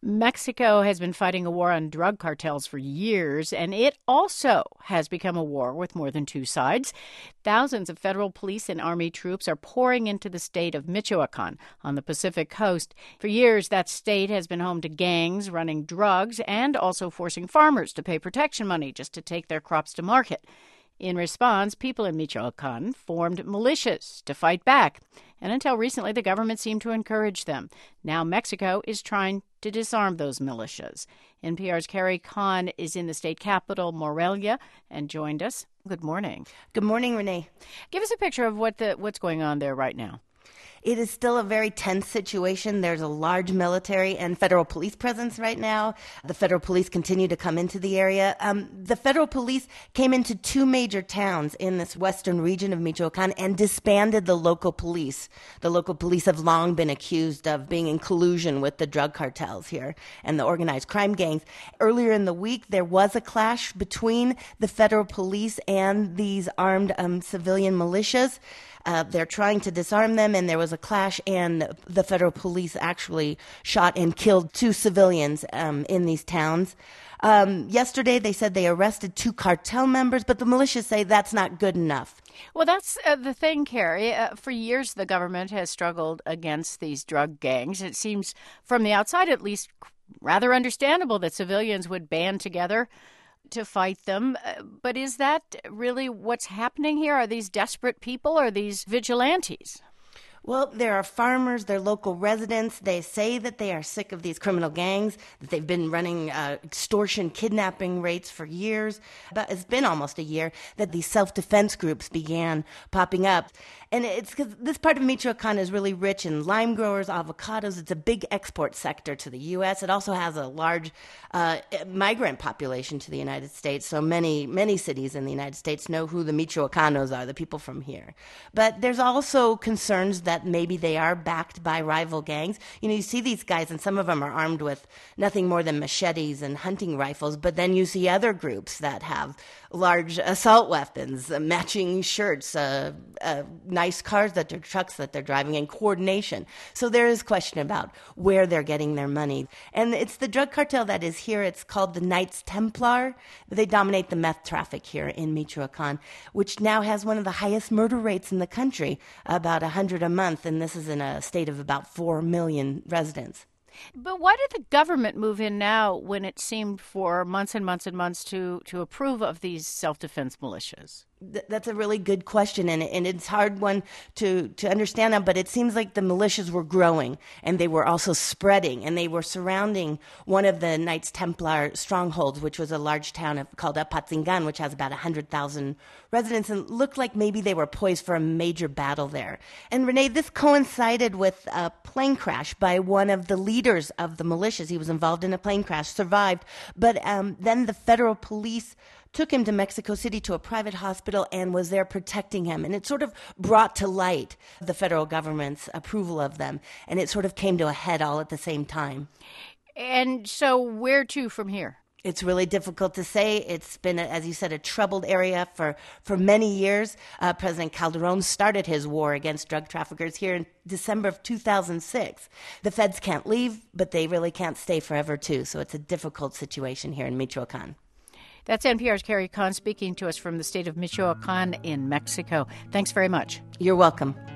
Mexico has been fighting a war on drug cartels for years, and it also has become a war with more than two sides. Thousands of federal police and army troops are pouring into the state of Michoacan on the Pacific coast. For years, that state has been home to gangs running drugs and also forcing farmers to pay protection money just to take their crops to market. In response, people in Michoacan formed militias to fight back. And until recently, the government seemed to encourage them. Now Mexico is trying to disarm those militias. NPR's Carrie Kahn is in the state capital, Morelia, and joined us. Good morning. Good morning, Renee. Give us a picture of what's going on there right now. It is still a very tense situation. There's a large military and federal police presence right now. The federal police continue to come into the area. The federal police came into two major towns in this western region of Michoacan and disbanded the local police. The local police have long been accused of being in collusion with the drug cartels here and the organized crime gangs. Earlier in the week, there was a clash between the federal police and these armed civilian militias. They're trying to disarm them, and there was a clash, and the federal police actually shot and killed two civilians in these towns. Yesterday, they said they arrested two cartel members, but the militias say that's not good enough. Well, that's the thing, Carrie. For years, the government has struggled against these drug gangs. It seems, from the outside at least, rather understandable that civilians would band together to fight them. But is that really what's happening here? Are these desperate people or these vigilantes? Well, there are farmers, they're local residents. They say that they are sick of these criminal gangs, that they've been running extortion, kidnapping rates for years. But it's been almost a year that these self-defense groups began popping up. And it's because this part of Michoacan is really rich in lime growers, avocados. It's a big export sector to the U.S. It also has a large migrant population to the United States. So many cities in the United States know who the Michoacanos are, the people from here. But there's also concerns that maybe they are backed by rival gangs. You know, you see these guys, and some of them are armed with nothing more than machetes and hunting rifles, but then you see other groups that have large assault weapons, matching shirts, nice cars trucks that they're driving, and coordination. So there is question about where they're getting their money. And it's the drug cartel that is here. It's called the Knights Templar. They dominate the meth traffic here in Michoacan, which now has one of the highest murder rates in the country, about 100 a month, and this is in a state of about 4 million residents. But why did the government move in now when it seemed for months and months and months to approve of these self-defense militias? That's a really good question, and it's a hard one to understand them, but it seems like the militias were growing, and they were also spreading, and they were surrounding one of the Knights Templar strongholds, which was a large town called Apatzingan, which has about 100,000 residents, and looked like maybe they were poised for a major battle there. And Renee, this coincided with a plane crash by one of the leaders of the militias. He was involved in a plane crash, survived, but then the federal police took him to Mexico City to a private hospital and was there protecting him. And it sort of brought to light the federal government's approval of them. And it sort of came to a head all at the same time. And so where to from here? It's really difficult to say. It's been, as you said, a troubled area for many years. President Calderon started his war against drug traffickers here in December of 2006. The feds can't leave, but they really can't stay forever, too. So it's a difficult situation here in Michoacan. That's NPR's Carrie Kahn speaking to us from the state of Michoacan in Mexico. Thanks very much. You're welcome.